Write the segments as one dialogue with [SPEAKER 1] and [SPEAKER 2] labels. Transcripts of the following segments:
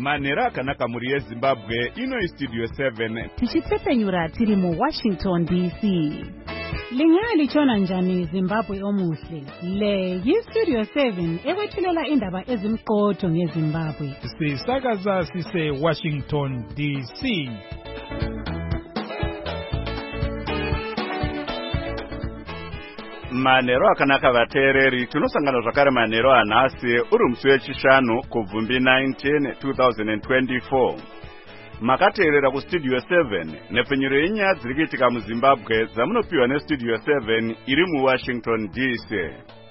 [SPEAKER 1] Manhero akanaka muri yeZimbabwe ino Studio 7
[SPEAKER 2] tichitsepenyura tiri muWashington DC. Lingalichona njani Zimbabwe omuhle? Le yiStudio 7 ekwethulela indaba ezimqotho ngeZimbabwe.
[SPEAKER 3] Sisakaza sise Washington DC.
[SPEAKER 1] Manhero akanaka vateereri, tunosangana zvakare manhero anhasi uri musi wechishanu kubvumbi 19 2024. Makateerera kuStudio 7 nepfenyuro yenyaya dziri kuitika muZimbabwe dzamunopiwa neStudio 7 iri muWashington DC.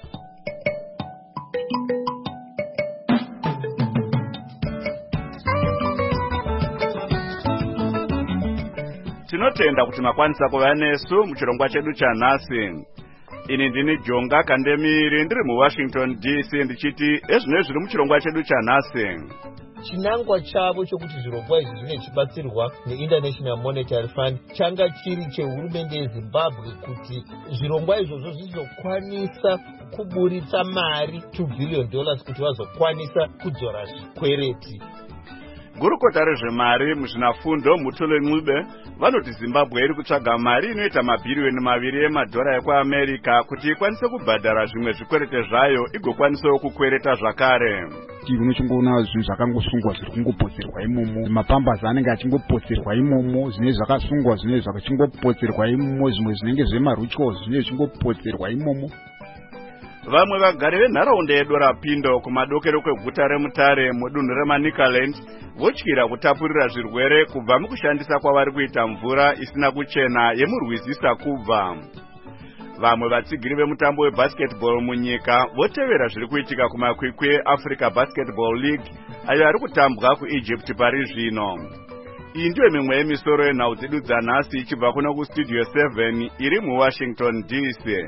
[SPEAKER 1] Tinotenda kuti makwanisa kuva nesu muchirongwa chedu chanhasi. Ini ndini Jonga Kandemiri ndiri muWashington DC ndichiti ezvino zviri muchirongwa chedu chanhasi.
[SPEAKER 4] Chinangwa chavo chokuti zvirongwa izvi zvine chibatsirwa neInternational Monetary Fund changa chiri chehurumende yeZimbabwe kuti zvirongwa izvozvo zvizokwanisa kuburitsa mari $2 billion kuti vazokwanisa kudzora zvikwereti.
[SPEAKER 1] Gurukota rezvemari muzvinafundo Mutule Ncube vanoti Zimbabwe iri kutsvaga mari inoita mabhiriyoni $2 emadhora ekuAmerica kuti ikwanise kubhadhara zvimwe zvikwerete zvayo igokwanisawo kukwereta zvakare.
[SPEAKER 5] Unochongoona zvinhu zvakangosungwa zviri kungopotsirwa imomo, mapambazi anenge achingopotsirwa imomo, zvine zvakasungwa zvine zvakachingopotsirwa imomo, zvimwe zvinenge zvemarutyo zvine zvichingopotsirwa imomo.
[SPEAKER 1] Vamwe vagari venharaunda yeDorapindo kumadokero kweguta reMutare mudunhu reManicaland votyira kutapurira zvirwere kubva mukushandisa kwavari kuita mvura isina kuchena yemurwizi Sakubva. Vamwe vatsigiri vemutambo webasketball munyika votevera zviri kuitika kumakwikwi eAfrica Basketball League ayo ari kutambwa kuEgypt pari zvino. Iyi ndiyo mimwe yemisoro yenhau dzedu dzanhasi ichibva kuno kuStudio 7 iri muWashington DC.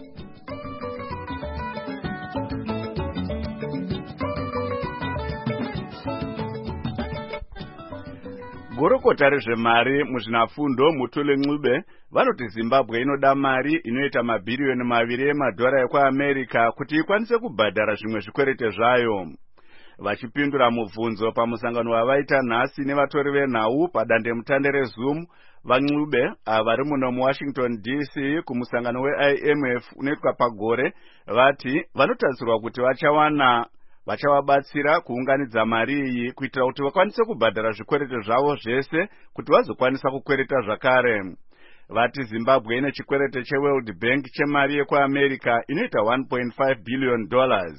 [SPEAKER 1] Gurukota rezvemari muzvinafundo Mutule Ncube vanoti Zimbabwe inoda mari inoita mabhiriyoni $2 emadhora ekuAmerica kuti ikwanise kubhadhara zvimwe zvikwerete zvayo. Vachipindura mubvunzo pamusangano wavaita nhasi nevatori venhau padandemutande reZoom, vaNcube vari muno muWashington DC kumusangano weIMF unoitwa pagore vati vanotarisirwa kuti vachavabatsira kuunganidza mari iyi kuitira kuti vakwanise kubhadhara zvikwerete zvavo zvese kuti vazokwanisa kukwereta zvakare. Vati Zimbabwe ine chikwerete cheWorld Bank chemari yekuAmerica inoita $1.5 billion.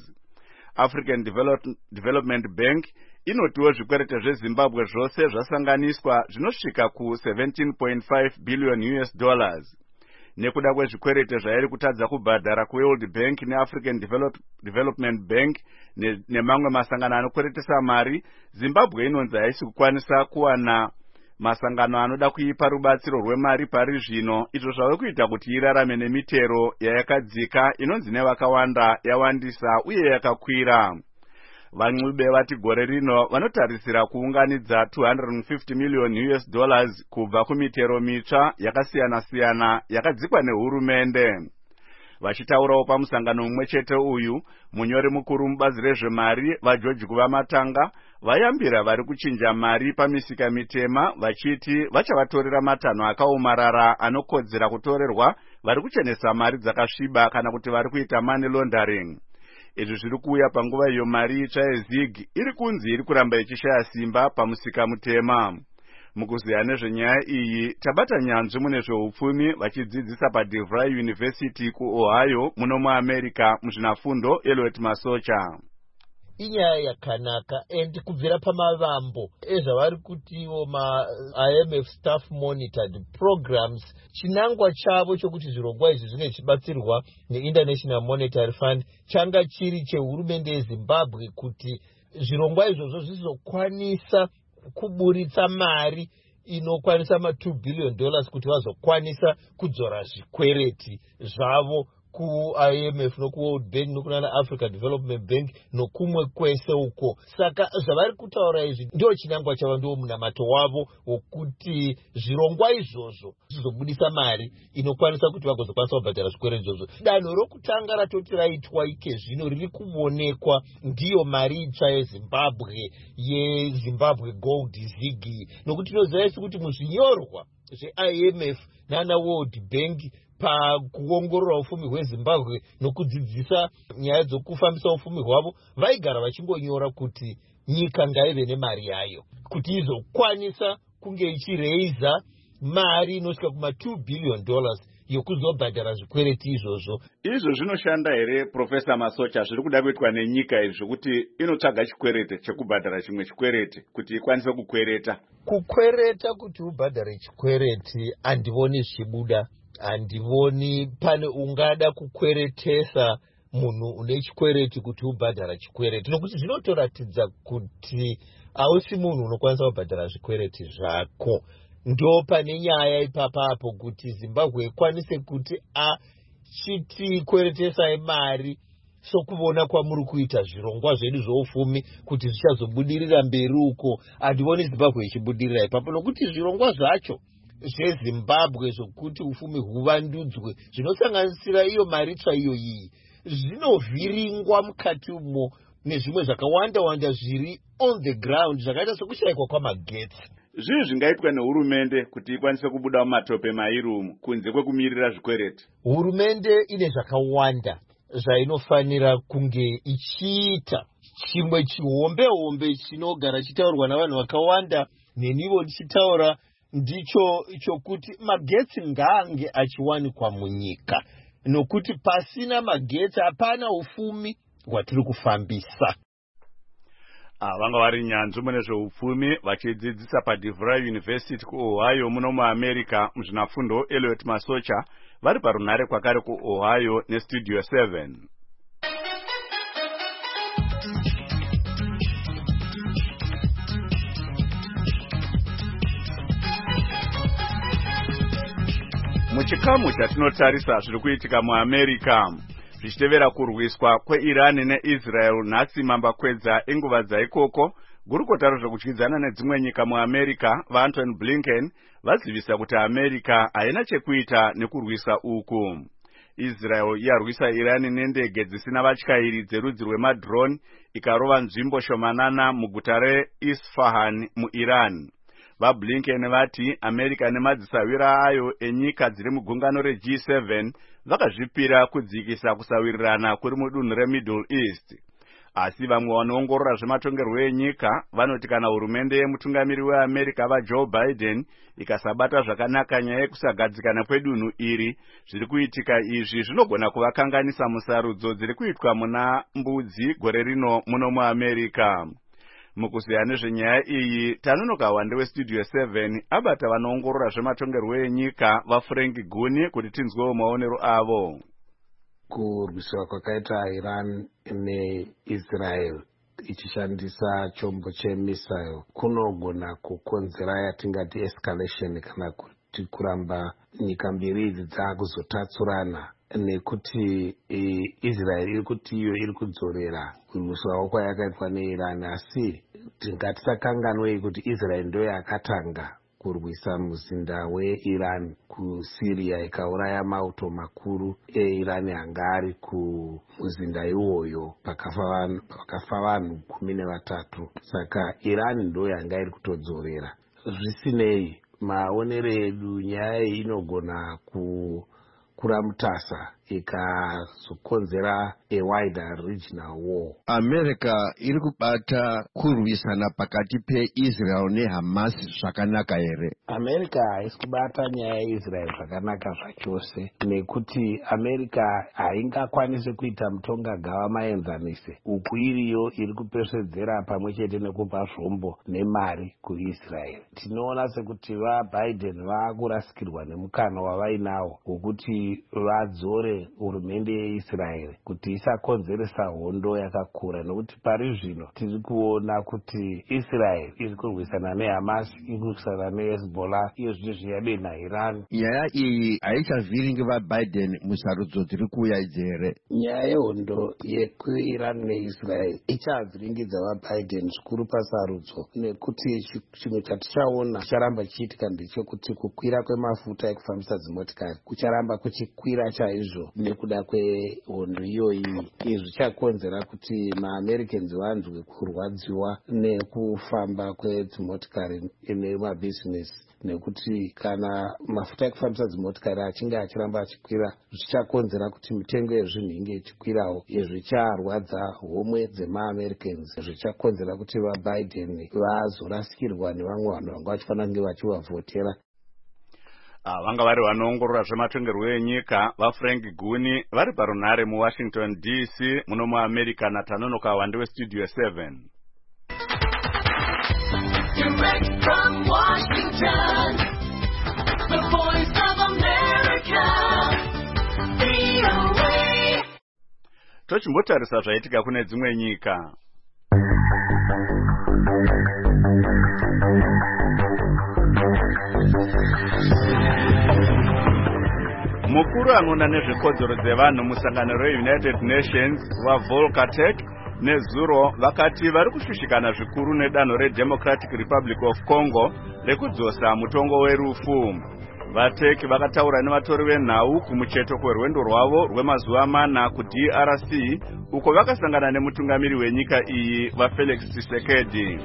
[SPEAKER 1] African Development Bank inotiwo zvikwerete zveZimbabwe zvose zvasanganiswa zvinosvika ku$17.5 billion. Nekuda kwezvikwerete zvairi kutadza kubhadhara kuWorld Bank neAfrican Development Bank nemamwe masangano anokweretesa mari, Zimbabwe inonzi haisi kukwanisa kuwana masangano anoda kuipa rubatsiro rwemari pari zvino, izvo zvave kuita kuti irarame nemitero yayakadzika inonzi nevakawanda yawandisa uye yakakwira. VaNcube vati gore rino vanotarisira kuunganidza $250 million kubva kumitero mitsva yakasiyana-siyana yakadzikwa nehurumende. Vachitaurawo pamusangano mumwe chete uyu, munyori mukuru mubazi rezvemari vaGeorge Kuvamatanga vayambira vari kuchinja mari pamisika mitema vachiti vachavatorera matanho akaomarara anokodzera kutorerwa vari kuchenesa mari dzakasviba kana kuti vari kuita money laundering. Izvi zviri kuuya panguva iyo mari itsva yeZig iri kunzi iri kuramba ichishaya simba pamusika mutema. Mukuziya nezvenyaya iyi tabata nyanzvi mune zveupfumi vachidzidzisa paDeVry University kuOhio muno muAmerica muzvinafundo Elliot Masocha.
[SPEAKER 4] Inyaya yakanaka and kubvira pamavambo ezvavari kutiwo IMF staff monitored programs, chinangwa chavo chokuti zvirongwa izvi zvine chibatsirwa neInternational Monetary Fund changa chiri chehurumende yeZimbabwe kuti zvirongwa izvozvo zvizokwanisa kuburitsa mari inokwanisa $2 billion kuti vazokwanisa kudzora zvikwereti zvavo ku-IMF noku-World Bank nokunana Africa Development Bank nokumwe kwese uko. Saka zvavari kutaura izvi ndio chinangwa chavo, ndio munamato wavo wokuti zvirongwa izvozvo zvizobudisa mari inokwanisa kuti vagozokwanisa kubhadhara zvikwereti izvozvo. Danho rokutanga ratoti raitwa ike zvino riri kuonekwa ndiyo mari itsva yeZimbabwe Gold Ziggy, nokuti tinoziva isi kuti muzvinyorwa zveIMF nana World Bank pakuongorora ufumi hweZimbabwe nokudzidzisa nyaya dzokufambisa ufumi hwavo, vaigara vachingonyora kuti nyika ngaive nemari yayo kuti izokwanisa kunge ichireiza mari inosvika kuma$2 billion yokuzobhadhara zvikwereti izvozvo.
[SPEAKER 1] Izvo zvinoshanda here Profesa Masocha zviri kuda kuitwa nenyika izvi zvokuti inotsvaga chikwereti chekubhadhara chimwe chikwereti kuti ikwanise kukwereta?
[SPEAKER 4] Kukwereta kuti ubhadhare chikwereti handivoni zvichibuda. Handivoni pane ungada kukweretesa munhu une chikwereti kuti ubhadhara chikwereti, nokuti zvinotoratidza kuti hausi munhu unokwanisa kubhadhara zvikwereti zvako. Ndo pane nyaya ipapapo kuti Zimbabwe ikwanise kuti achiti kweretesai mari sokuona kwamuri kuita zvirongwa zvedu zvoufumi kuti zvichazobudirira mberi uko. Handivoni Zimbabwe ichibudirira ipapo, nokuti zvirongwa zvacho zveZimbabwe zvokuti ufumi huvandudzwe zvinosanganisira iyo mari tsva iyoyi zvinovhiringwa mukati umo nezvimwe zvakawanda zviri on the ground zvakaita sokushayikwa kwamagetsi.
[SPEAKER 1] Zvii zvingaitwa nehurumende kuti ikwanise kubuda mumatope mairi umu kunze kwekumirira zvikwereti?
[SPEAKER 4] Hurumende ine zvakawanda zvainofanira kunge ichiita. Chimwe chihombe chinogara chitaurwa navanhu vakawanda nenivo ndichitaura ndicho chokuti magetsi ngaange achiwanikwa munyika, nokuti pasina magetsi hapana ufumi hwatiri kufambisa.
[SPEAKER 1] Vanga vari nyanzvi mune zveupfumi vachidzidzisa paDeVry University kuOhio muno muAmerica muzvinafundo Elliot Masocha vari parunhare kwakare kuOhio neStudio 7. Muchikamu chatinotarisa zviri kuitika muAmerica zvichitevera kurwiswa kweIran neIsrael nhasi mambakwedza enguva dzaikoko, gurukota rezvekudyidzana nedzimwe nyika muAmerica vaAntony Blinken vazivisa kuti America haina chekuita nekurwisa uku. Israel yarwisa Iran nendege dzisina vatyairi dzerudzi rwemadrone ikarova nzvimbo shomanana muguta reIsfahan muIran. VaBlinken vati America nemadzisawira ayo enyika dziri mugungano reG7 vakazvipira kudzikisa kusawirirana kuri mudunhu reMiddle East. Asi vamwe vanoongorora zvematongerwo enyika vanoti kana hurumende yemutungamiri weAmerica vaJoe Biden ikasabata zvakanaka nyaya yekusagadzikana kwedunhu iri, zviri kuitika izvi zvinogona kuvakanganisa musarudzo dziri kuitwa muna Mbudzi gore rino muno muAmerica. Mukuziya nezvenyaya iyi tanonoka wande weStudio 7 abata vanoongorora zvematongerwo enyika vaFrank Guni kuti tinzwewo maonero avo.
[SPEAKER 6] Kurwiswa kwakaita Iran neIsrael ichishandisa chombo chemissile kunogona kukonzera yatingati escalation, kana kuti kuramba nyika mbiri idzi dzakuzotatsurana, nekuti Israel iri kuti iyo iri kudzorera kurwiswawo kwayakaitwa neIran. Asi ngatisakanganwei kuti Israel ndio yakatanga kurwisa muzinda weIran kuSyria ikauraya mauto makuru eIran anga ari kumuzinda iwoyo, pakafa vanhu 13. Saka Iran ndio yanga iri kutodzorera. Zvisinei, maonero edu nyaya iyi inogona kuramutasa ikazokonzera a wider regional war.
[SPEAKER 7] America iri kubata kurwisana pakati peIsrael neHamas zvakanaka here?
[SPEAKER 6] America haisi kubata nyaya yeIsrael zvakanaka zvachose, nekuti America haingakwanisi kuita mutonga gava maenzanise uku iriyo iri kupesvedzera pamwe chete nekupa zvombo nemari kuIsrael. Tinoona sekuti vaBiden vaakurasikirwa nemukana wavainawo wokuti vadzore hurumende yeIsraeri kuti isakonzeresa hondo yakakura, nekuti pari zvino tiri kuona kuti Israeri iri kurwisana neHamas, iri kurwisana neHezbollah, iyo zvino zviyade naIran.
[SPEAKER 7] Nyaya iyi haichavhiringi vaBiden musarudzo dziri kuuya idzi here?
[SPEAKER 6] Nyaya yehondo yekuIran neIsraeri ichavhiringidza vaBiden zvikuru pasarudzo, nekuti chimwe chatichaona chicharamba chiitika ndechekuti kukwira kwemafuta ekufambisa dzimotikari kucharamba kuchikwira chaizvo nekuda kwehondo iyoyi. Izvi zvichakonzera kuti maAmericans vanzwe kurwadziwa nekufamba kwedzimotikari nemabhizinesi, nekuti kana mafuta ekufambisa dzimotikari achinge achiramba achikwira zvichakonzera kuti mitengo yezvinhu inge ichikwirawo. Izvi zvicharwadza homwe dzemaAmericans, zvichakonzera kuti vaBiden vazorasikirwa nevamwe vanhu vanga vachifanira kunge vachivavhotera.
[SPEAKER 1] Vanga vari vanoongorora zvematongerwo enyika vaFrank Guni vari parunhare muWashington DC muno muAmerica naTanonoka Wande weStudio 7.
[SPEAKER 8] Direct from Washington, the voice of America, VOA.
[SPEAKER 1] Tochimbotarisa zvaitika kune dzimwe nyika. Mukuru anoona nezvekodzero dzevanhu musangano reUnited Nations vaVolker Turk nezuro vakati vari kushushikana zvikuru nedanho reDemocratic Republic of Congo rekudzosa mutongo werufu. VaTurk vakataura nevatori venhau kumucheto kwerwendo rwavo rwemazuva 4 kuDRC uko vakasangana nemutungamiri wenyika iyi vaFelix Tshisekedi.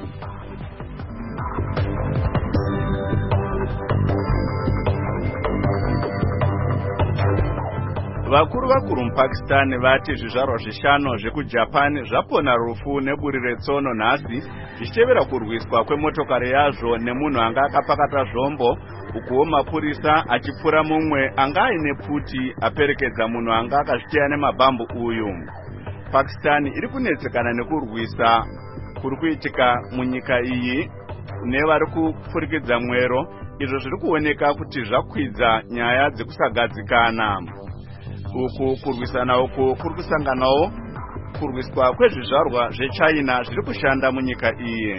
[SPEAKER 1] Vakuru muPakistan vati zvizvarwa zvishanu zvekuJapan zvapona rufu neburi retsono nhasi zvichitevera kurwiswa kwemotokari yazvo nemunhu anga akapakata zvombo, ukuwo mapurisa achipfura mumwe anga aine puti aperekedza munhu anga akazviteya nemabhambu uyu. Pakistan iri kunetsekana nekurwisa kuri kuitika munyika iyi nevari kupfurikidza mwero, izvo zviri kuoneka kuti zvakwidza nyaya dzekusagadzikana. Uku kurwisana uku kuri kusanganawo kurwiswa kwezvizvarwa zveChina zviri kushanda munyika iyi.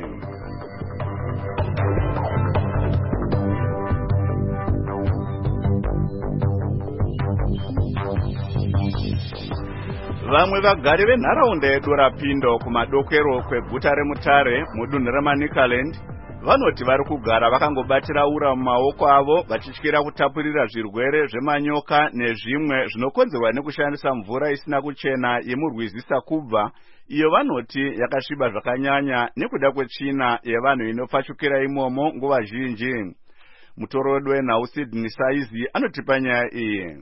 [SPEAKER 1] Vamwe vagari venharaunda yeDorapindo kumadokero kweguta reMutare mudunhu reManicaland vanoti vari kugara vakangobatira ura mumaoko avo vachityira kutapurira zvirwere zvemanyoka nezvimwe zvinokonzerwa nekushandisa mvura isina kuchena yemurwizi Sakubva, iyo vanoti yakasviba zvakanyanya nekuda kwetsvina yevanhu inopfachukira imomo nguva zhinji. Mutorodi wenhau Sydney Saizi anotipa nyaya iyi.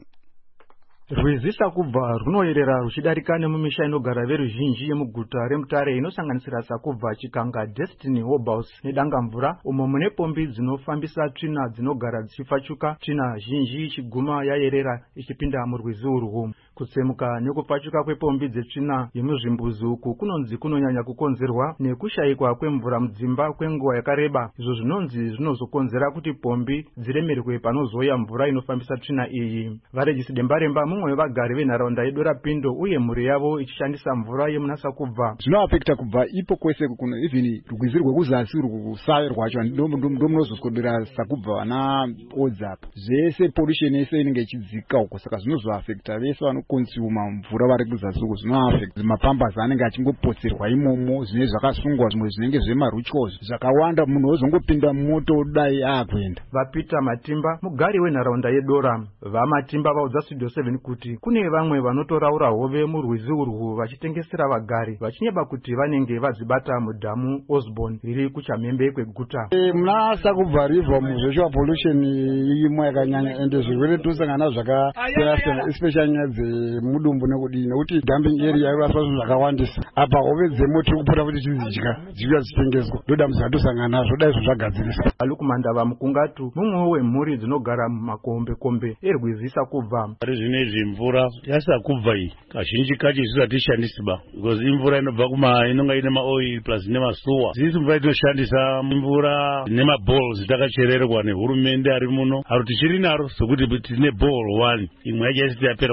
[SPEAKER 9] Rwizi Sakubva runoyerera ruchidarika nemumisha inogara veruzhinji yemuguta reMutare inosanganisira Sakubva, Chikanga, Destiny, Hobhouse neDangamvura, umo mune pombi dzinofambisa tsvina dzinogara dzichifachuka, tsvina zhinji ichiguma yayerera ichipinda murwizi urwu. Kutsemuka nekupfachuka kwepombi dzetsvina yemuzvimbuzi uku kunonzi kunonyanya kukonzerwa nekushayikwa kwemvura mudzimba kwenguva yakareba, izvo zvinonzi zvinozokonzera kuti pombi dziremerwe panozoya mvura inofambisa tsvina iyi. Varegisi Dembaremba mumwe wevagari venharaunda yeDorapindo uye mhuri yavo ichishandisa mvura yemuna Sakubva.
[SPEAKER 5] Zvinoafekta kubva ipo kwese kuno, even rwizi rwekuzasi rwusayo rwacho ndomunozoswedera Sakubva naOdzap. Zvese pollution yese inenge ichidzika uko, saka zvinozoafekta vese vanokonsuma mvura vari kuzasi uko. Zvinoafekta mapambazi anenge achingopotserwa imomo, zvine zvakasungwa, zvimwe zvinenge zvemarutchos zvakawanda, munhu ozongopinda moto dai akuenda.
[SPEAKER 9] VaPeter Matimba mugari wenharaunda yeDora, vaMatimba vaudza Studio 7 kuti kune vamwe vanotoraura hove murwizi urwu vachitengesera vagari vachinyeba kuti vanenge vadzibata mudhamu Osborne riri kuchamhembe kweguta.
[SPEAKER 5] Muna Sakubva River muzvoshwa pollution imo yakanyanya, ende zvirwere tosangana zvakasiyana, especially nyaya dzemudumbu nekudini, nekuti dumping area iraswa zvinhu zvakawandisa. Apa hove dzemo tiri kupota kuti tizidya dziuya dzichitengeswa, ndodambudziko ratosangana nazvo, dai zvagadziriswa.
[SPEAKER 9] Alukumandava Mukungatu mumwe wemhuri dzinogara mumakombe erwizi Sakubva.
[SPEAKER 10] Zvinezvi mvura yaSakubva iyi kazhinji kacho zvisatishandiswa because imvura inobva inonga ine maoil plus nemasuwa. Dzisi mvura inoshandisa mvura nemaballs takachererwa nehurumende ari muno. Aro tichiri naro sokuti tine ball 1 imwe yacho yasiti yapera kudini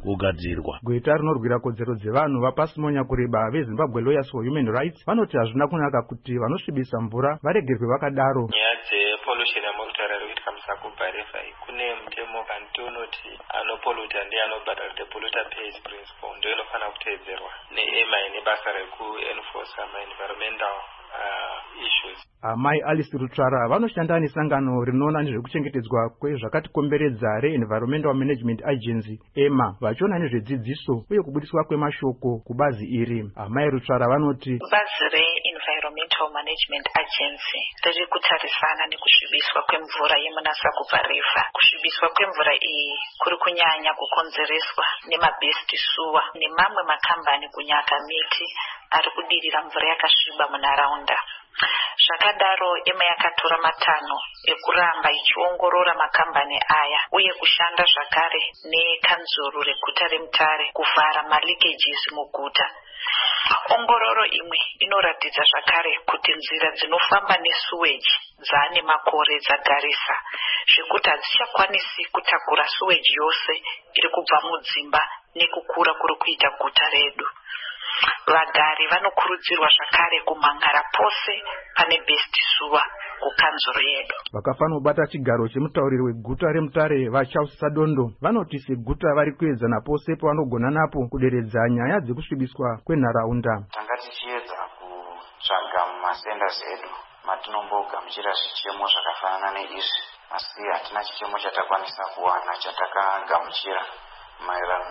[SPEAKER 10] kugadzirwa.
[SPEAKER 9] Gweita rinorwira kodzero dzevanhu vapasimonya kureba veZimbabwe Lawyers for Human Rights vanoti hazvina kunaka kuti vanosvibisa mvura varegerwe vakadaro.
[SPEAKER 11] Nyaya dzepollution yamurutare rikuitika muSakuba River kune mutemo kanti unoti anopoluta ndiye anobhadhara, the polluter pays principle, ndio inofanira kuteedzerwa neema ine basa rekuenforce environmental issues.
[SPEAKER 9] Amai Alice Rutsvara vanoshanda nesangano rinoona nezvekuchengetedzwa kwezvakatikomberedza reEnvironmental Management Agency EMA vachiona nezvedzidziso uye kubudiswa kwemashoko kubazi iri. Amai Rutsvara vanoti
[SPEAKER 12] bazi reEnvironmental Management Agency riri kutarisana nekusvibiswa kwemvura yemuNasakuba River. Kusvibiswa kwemvura iyi kuri kunyanya kukonzereswa nemabest sewer nemamwe makambani kunyaka miti ari kudirira mvura yakasviba munharaunda. Zvakadaro EMA yakatora matanho ekuramba ichiongorora makambani aya uye kushanda zvakare nekanzuru reguta reMutare kuvhara maleakages muguta. Ongororo imwe inoratidza zvakare kuti nzira dzinofamba nesuweji dzaane makore dzagarisa zvekuti hadzichakwanisi kutakura suweji yose iri kubva mudzimba nekukura kuri kuita guta redu. Vagari vanokurudzirwa zvakare kumhangara pose pane best sewer kukanzuro yedu.
[SPEAKER 9] Vakafanobata chigaro chemutauriri weguta reMutare vaCharles Sadondo vanoti seguta vari kuedzana pose pavanogona napo kuderedza nyaya dzekusvibiswa kwenharaunda.
[SPEAKER 13] Tanga tichiedza kutsvaga mumasenders edu matinombogamuchira zvichemo zvakafanana neizvi, asi hatina chichemo chatakwanisa kuwana chatakagamuchira maererano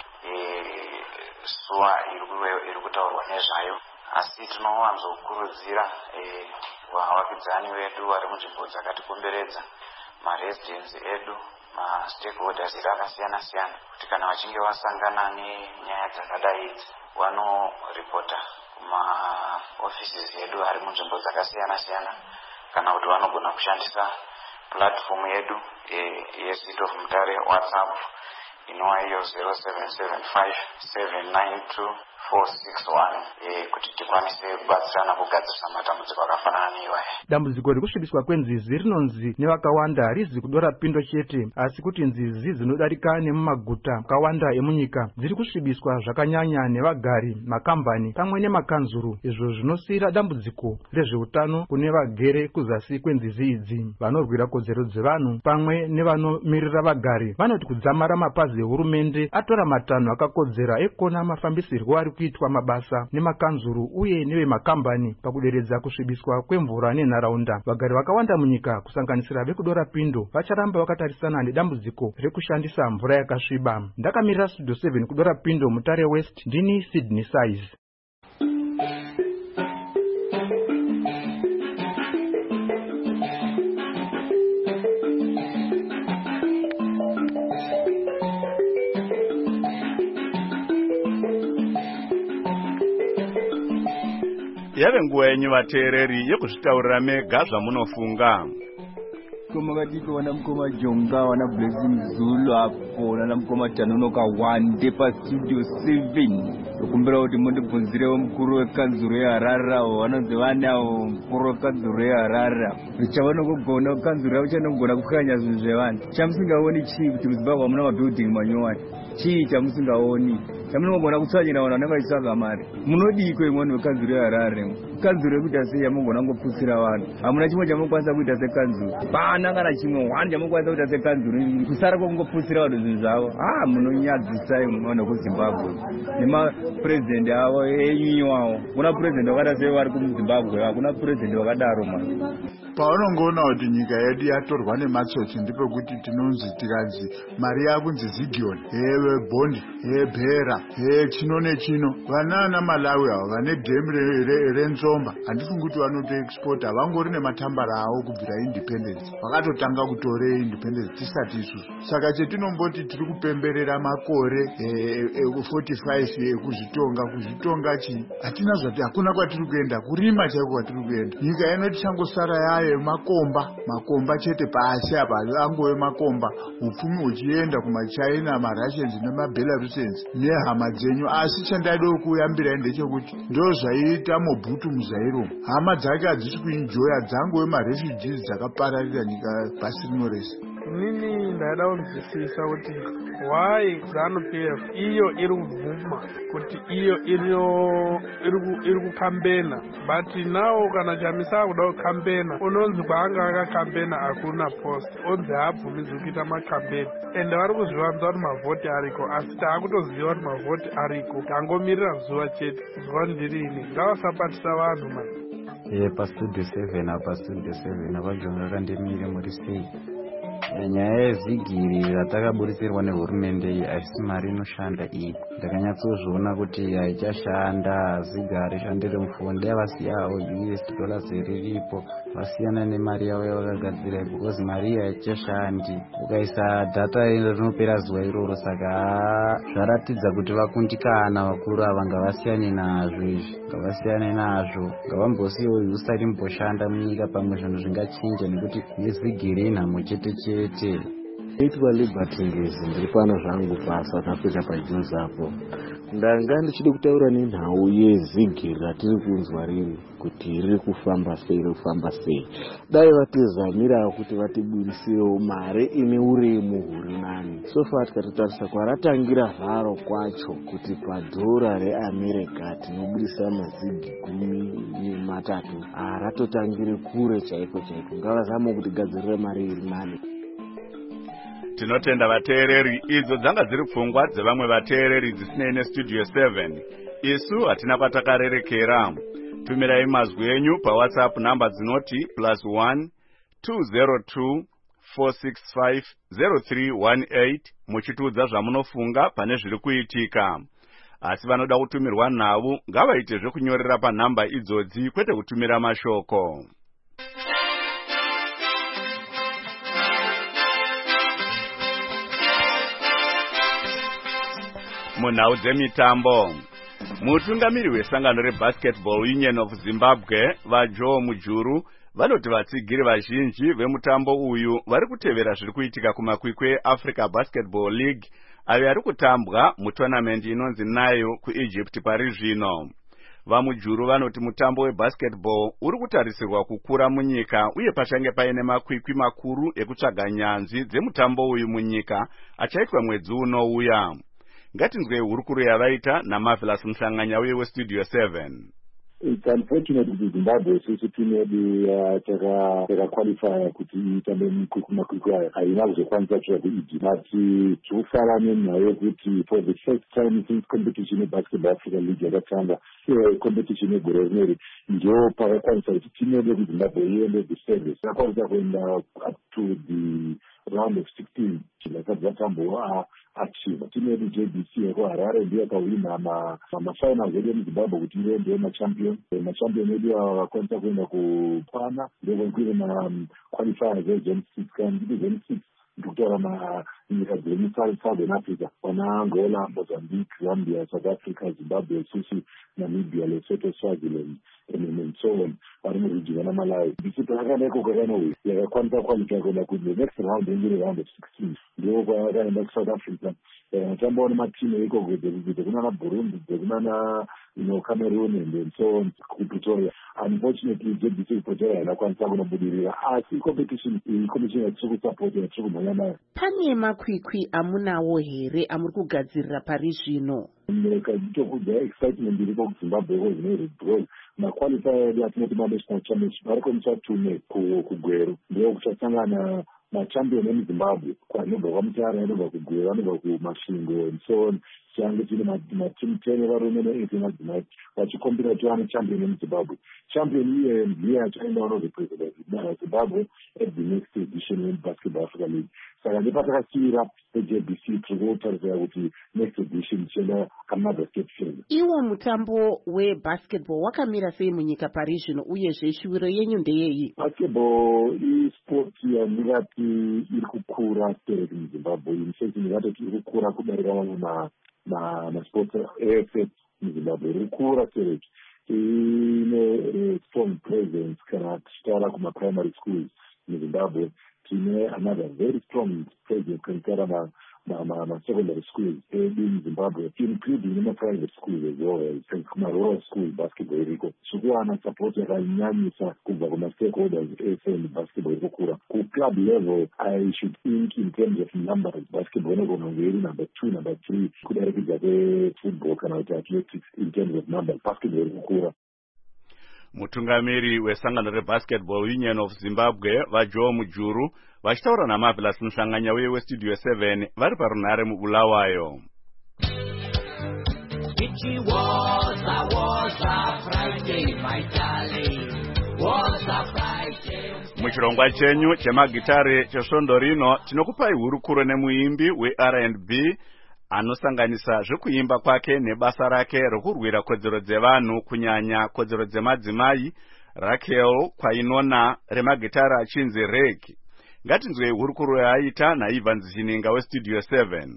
[SPEAKER 13] nesuwa iri kutaurwa nezvayo. Asi tinowanzokurudzira vawakidzani vedu vari munzvimbo dzakatikomberedza, maresidents edu, mastakeholders edu akasiyana siyana, kuti kana vachinge vasangana nenyaya dzakadai idzi vanoripota kumaoffices edu ari munzvimbo dzakasiyana siyana, kana kuti vanogona kushandisa platform yedu yeCity of Mutare WhatsApp inova iyo 0775792461 kuti tikwanise kubatsirana kugadzirisa matambudziko akafanana neiwaya.
[SPEAKER 9] Dambudziko rekusvibiswa kwenzizi rinonzi nevakawanda harizi kudora pindo chete, asi kuti nzizi dzinodarika nemumaguta akawanda emunyika dziri kusvibiswa zvakanyanya nevagari, makambani pamwe nemakanzuru, izvo zvinosiyira dambudziko rezveutano kune vagere kuzasi kwenzizi idzi. Vanorwira kodzero dzevanhu pamwe nevanomirira vagari vanoti kudzamara mapazi ehurumende atora matanho akakodzera ekuona mafambisirwo ari kuitwa mabasa nemakanzuru uye nevemakambani pakuderedza kusvibiswa kwemvura nenharaunda. Vagari vakawanda munyika kusanganisira vekudora pindo vacharamba vakatarisana nedambudziko rekushandisa mvura yakasviba. Ndakamirira Studio 7 kudora pindo Mutare West, ndini Sydney Size.
[SPEAKER 1] Yave nguva yenyu vateereri yekuzvitaurira mega zvamunofunga.
[SPEAKER 14] Koma kadiko wana mkoma Jonga, wana Blessing Zulu hapo, wana mkoma Tanonoka 1 depa Studio 7. Ukumbira kuti mundibvunzirewo mukuru wekanzuro yeHarare, vanonzi vanawo mukuru wekanzuro yeHarare. Richavanogona kanzuro uchanogona kukanya zvinhu zvevanhu. Chamusingaoni chii kuti muZimbabwe hamuna mabuilding manyowani? Chii chamusingaoni? Chamunogona kutsvanyira vanhu vanenge vachitsvaga mari. Munodiko imweni wekanzuro yeHarare? Kanzuro yekuti sei yamugona ngoputsira vanhu? Hamuna chimwe chamukwanisa kuita sekanzuro. Pana kana chimwe wani chamukwanisa kuita sekanzuro kusara kwokungoputsira vanhu zvinhu zvavo. Munonyadzisa imwe kuZimbabwe. Nema president avo enyinyi wavo. Kuna president wakada sei vari kuZimbabwe? Hakuna president wakadaro mani.
[SPEAKER 5] Paunongoona kuti nyika yedu yatorwa nematsotsi ndipekuti tinonzi tikanzi mari yakunzi Zigion, Bondi, Bhera, chino nechino. Vanana Malawi avo vane dhemu reNzomba handifungi kuti vanotoexporta, vangori nematambara avo kubvira independence. Vakatotanga kutore independence tisati isusu. Saka chetinomboti tiri kupemberera makore 45 kuzvitonga chii. Hatina zvati hakuna kwatiri kuenda, kurima chaiko kwatiri kuenda. Nyika ino tichangosara yayo makomba chete pasi apa, angove makomba, upfumi huchienda kumaChina, maRussians nemaBelarusians nehama dzenyu. Asi chandaida kuyambirai ndechekuti ndozvaiita Mobutu muZaire. Hama dzake hadzisi kuenjoya, dzangove marefugees dzakapararira nyika pasi rino rese.
[SPEAKER 15] Nini ndaida kunzwisisa kuti why ZANU-PF iyo iri kubvuma kuti iyo iri kukambena, but now kana Chamisa akuda kukambena unonzi kwaanga akakambena hakuna post, onzi haabvumidzwi kuita makambeni, ende vari kuzvivanza kuti mavhoti ariko, asi taakutoziva kuti mavhoti ariko, tangomirira zuva chete. Zuva ndirini, ngavasabatisa vanhu mani.
[SPEAKER 16] Pastudio 7 apa Jonga akandemire muri sei. Nyaya yezigiri ratakaburisirwa nehurumende iyi haisi mari inoshanda iyi. Ndakanyatsozviona kuti haichashanda, zigari shandire mufonde yavasiyawo $US riripo, vasiyana nemari yavo yavakagadzira, because mari iyi haichashandi. Ukaisa data rinopera zuva iroro, saka zvaratidza kuti vakundikana vakuru ava. Ngavasiyane nazvo izvi, ngavasiyane nazvo, ngavambosiyewo usati mboshanda munyika, pamwe zvinhu zvingachinja, nekuti nezigiri inhamo chete chete.
[SPEAKER 17] Itwa Liberty Ngezi, ndiri pano zvangu paSouth Africa paJozi apo. Ndanga ndichida kutaura nenhau yezigiri ratiri kunzwa riri kuti riri kufamba sei. Dai vatizamira kuti vatibudisirewo mari ine uremu huri nani. So far tikatotarisa kwaratangira haro kwacho kuti padhora reAmerica tinobudisa mazigi 13 ratotangire kure chaiko. Ngavazame kuti gadzirire mari iri nani.
[SPEAKER 1] Tinotenda vateereri, idzo dzanga dziri pfungwa dzevamwe vateereri dzisinei neStudio 7. Isu hatina kwatakarerekera. Tumirai mazwi enyu paWhatsApp namba dzinoti +1 202 465 0318 muchitiudza zvamunofunga pane zviri kuitika. Asi vanoda kutumirwa nhau ngavaite zvekunyorera panhamba idzodzi, kwete kutumira mashoko. Munhau dzemitambo, mutungamiri wesangano reBasketball Union of Zimbabwe vaJoe Mujuru vanoti vatsigiri vazhinji vemutambo uyu vari kutevera zviri kuitika kumakwikwi eAfrica Basketball League ayo ari kutambwa mutonamendi inonzi nayo kuEgypt pari zvino. VaMujuru vanoti mutambo webasketball uri kutarisirwa kukura munyika, uye pachange paine makwikwi makuru ekutsvaga nyanzvi dzemutambo uyu munyika achaitwa mwedzi unouya. Ngatinzwe hurukuru yavaita naMarvelous Mhlanganya uye weStudio 7.
[SPEAKER 18] It's unfortunate kuti Zimbabwe sisi tinedu takaqualifya kuti itambe kumakwikwi aya haina kuzokwanisa kusvika kuEgypt, but tikufara nenyaya yekuti for the first time since competition yeBasketball Africa League yakatanga competition yegore rineri ndio pakakwanisa kuti tinedu kuZimbabwe iende kuservice, yakwanisa kuenda up to the round of 16 chivakadza tambo achiva. Tinedu JBC yekuHarare ndiyo yakawina mafinals edu emuZimbabwe kuti ive ndiyo machampion edu vakakwanisa kuenda kupana, ndio kuine maqualifiers ezone 6 kandi zone 6 ndikutaura nyika dziri Southern Africa, pana Angola, Mozambique, Zambia, South Africa, Zimbabwe, Susi, Namibia, Lesotho, Swaziland and so on. Vari murijini naMalawi. Ndisipo yakaneko kwakanowe yakakwanisa qualify kuenda the next round engine round of 16. Ndio kwakaenda kuSouth Africa. Tambaona matimu iko kwete kuna Burundi, kuna Cameroon and so on kuPretoria. Unfortunately JBC Pretoria yakakwanisa kunobudirira, asi competition yatiri kusapota yatiri kumhanya nayo.
[SPEAKER 19] Pane makwikwi amunawo here amuri kugadzirira pari zvino?
[SPEAKER 18] Ndikudza excitement iriko kuZimbabwe because maqualifier edu atinoti national championship ari kumiswa 2 kuGweru, ndio kuchasangana machampion emuZimbabwe kwanobva kwaMutare, anobva kuGweru, anobva kuMasvingo and so on. Change chine matimu 10 varume ne8 madzimai vachikombira kuti vane champion emuZimbabwe. Champion iye ndiye achaenda unorepresenta Zimbabwe at the next edition yeBasketball Africa League. Saka nepatakasiyira eJBC tiri kutarisira kuti next edition ichaenda another state field.
[SPEAKER 19] Iwo mutambo webasketball wakamira sei munyika pari zvino, uyezve shuviro yenyu ndeyei?
[SPEAKER 18] Basketball isport yandingati iri kukura stereki muZimbabwe, insensi ndingatoti iri kukura kudarika vamwe masports AFF muZimbabwe, iri kukura stereki. Ine strong presence kana tichitaura kumaprimary schools muZimbabwe. Tine another very strong presence kana tichitaura secondary schools in Zimbabwe, including in private schools as well as Royal School basketball iriko. Sikuwana support yakanyanyisa kubva kuma-stakeholders ese basketball irikukura. Ku-club level, I should think in terms of numbers, basketball inogona kunge iri number 2, number 3, kudarikidza kwe-football kana kuti athletics in terms of numbers, basketball irikukura.
[SPEAKER 1] Mutungamiri wesangano reBasketball Union of Zimbabwe vaJoe Mujuru vachitaura naMarvelous Muhlanganya weStudio 7 vari parunhare muBulawayo. Muchirongwa chenyu chemagitare chesvondo rino tinokupai hurukuro nemuimbi weR&B anosanganisa zvekuimba kwake nebasa rake rokurwira kodzero dzevanhu kunyanya kodzero dzemadzimai Raquel Kwainona remagitara achinzi Reg. Ngatinzwei hurukuro yaaita naIvan Zininga weStudio 7.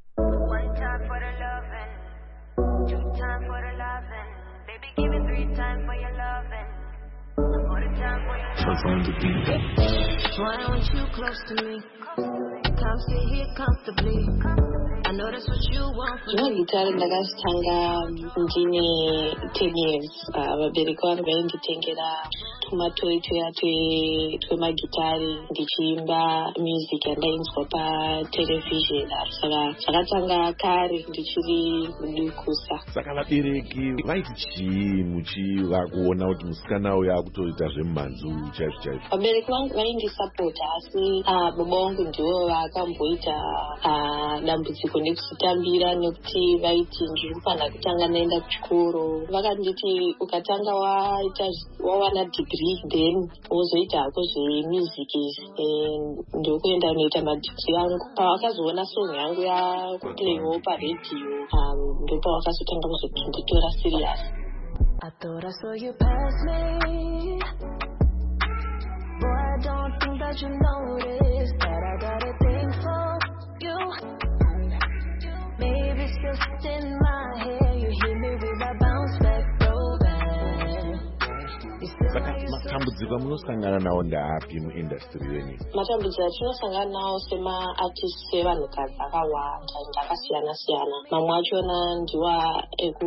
[SPEAKER 8] Why aren't you close to me? Come sit here comfortably. I know that's what you want from me.
[SPEAKER 20] Gitari ndakazitanga ndine 10 years. Vabereki vangu vainditengera tumatoyi tuya twemagitari ndichiimba music yandainzwa patelevision. Saka zvakatanga kare ndichiri mudukusa.
[SPEAKER 21] Saka vabereki vaiti chii muchivakuona kuti musikana uyu akutoita zvemumhanzu chaizvo?
[SPEAKER 20] Vabereki vangu vaindisapota asi baba vangu ndivo vakamboita dambudziko nekusitambira nekuti vaiti ndikufanira kutanga naenda kuchikoro. Vakanditi ukatanga wawana degree then wozoita hako zvemusic ndokuenda unoita madegree angu. Pavakazoona song yangu yakuplaywo paredhiyo ndopavakazotanga kuzonditora serious.
[SPEAKER 8] I thought I saw you pass me. Boy, I don't think that you noticed that I got a thing for you. Maybe it's just in my head. You hit me with that bounce back, throwback.
[SPEAKER 21] Saka matambudziko munosangana nawo ndaapi muindustry yenyu?
[SPEAKER 20] Matambudziko atinosangana nawo sema-artists evanhukadzi akawanda ndakasiyana-siyana. Mamwe achona ndiwa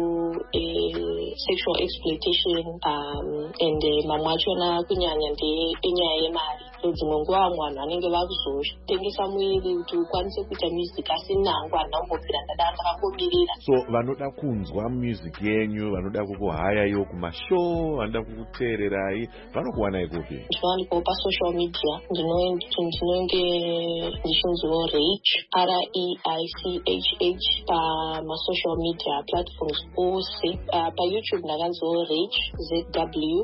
[SPEAKER 20] sexual exploitation and mamwe achona kunyanya ndenyaya yemari. Dzimwe nguva vamwe vanhu vanenge vakuzotengesa muiri kuti ukwanise kuita music asi nangu handambopira ndakangomirira.
[SPEAKER 21] So vanoda kunzwa music yenyu, vanoda kukuhaya iwo kumashow, vanoda kukuteererai, vanokuwanai kupi?
[SPEAKER 20] Ndinowanikwawo pasocial media. Ndinenge ndichinziwo Reich, REICHH pamasocial media platforms ose. PaYouTube ndakanziwo Reich ZW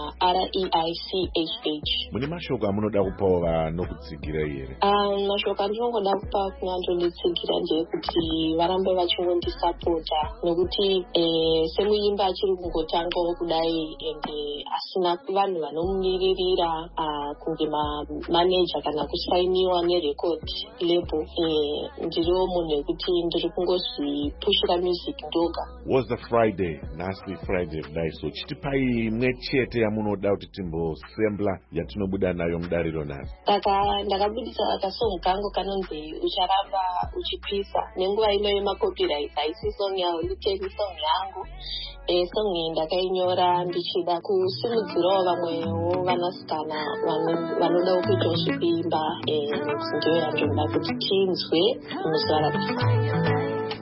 [SPEAKER 20] REICHH.
[SPEAKER 21] Mune mashoko amunoda kupawo vanokutsigira here?
[SPEAKER 20] Mashoko andinongoda kupa kunandonditsigira ndeyekuti varambe vachingondisapota nokuti semuimba achiri kungotangawo kudai ende asina vanhu vanomumiririra kunge manager kana kusainiwa nerecord label. Ndiriwo munhu wekuti ndiri kungozvipushira music ndoga.
[SPEAKER 21] Was the Friday, nasty Friday kudai, so chitipai imwe chete yamunoda kuti timbosembla yatinobuda nayo mudariro nhasi?
[SPEAKER 20] Saka ndakabudisa kasong kangu kanonzi ucharamba uchipisa. Nenguva ino yemacopyright haisi song yawo, nditeni song yangu. Song iyi ndakainyora ndichida kusimudzirawo vamwewo vanasikana vanodawo kuitawo zvekuimba. Ndiyo yandoda kuti tinzwe muzuva rakufana.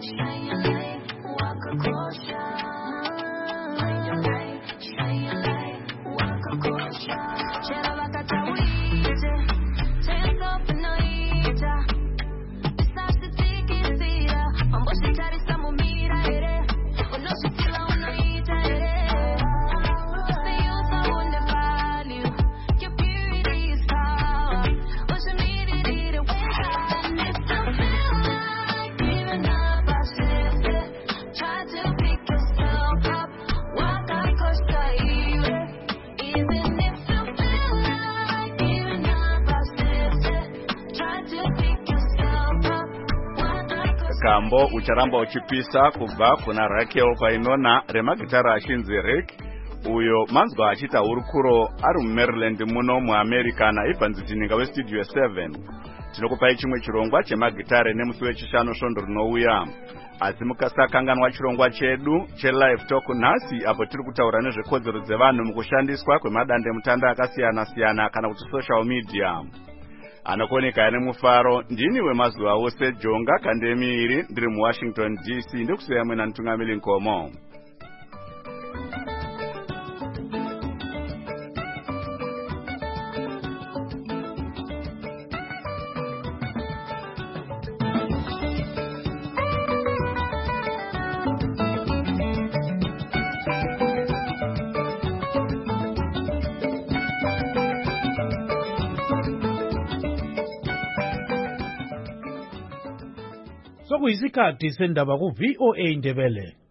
[SPEAKER 1] Kambo ucharamba uchipisa kubva kuna Raquel Kwainona remagitara achinzi Reg, uyo manzwa achita hurukuro ari muMaryland muno muAmerica naIvan Zininga weStudio 7. tinokupai chimwe chirongwa chemagitare nemusi wechishanu svondo rinouya. Asi mukasakanganwa chirongwa chedu chelive talk nhasi, apo tiri kutaura nezvekodzero dzevanhu mukushandiswa kwemadandemutande akasiyana-siyana kana kuti social media. Anokoneka ane mufaro ndini wemazuva ose Jonga Kandemiri, ndiri muWashington DC, ndikusiya mwena Ntungamili Nkomo.
[SPEAKER 3] Sokuyisikhathi sendaba ku VOA Ndebele.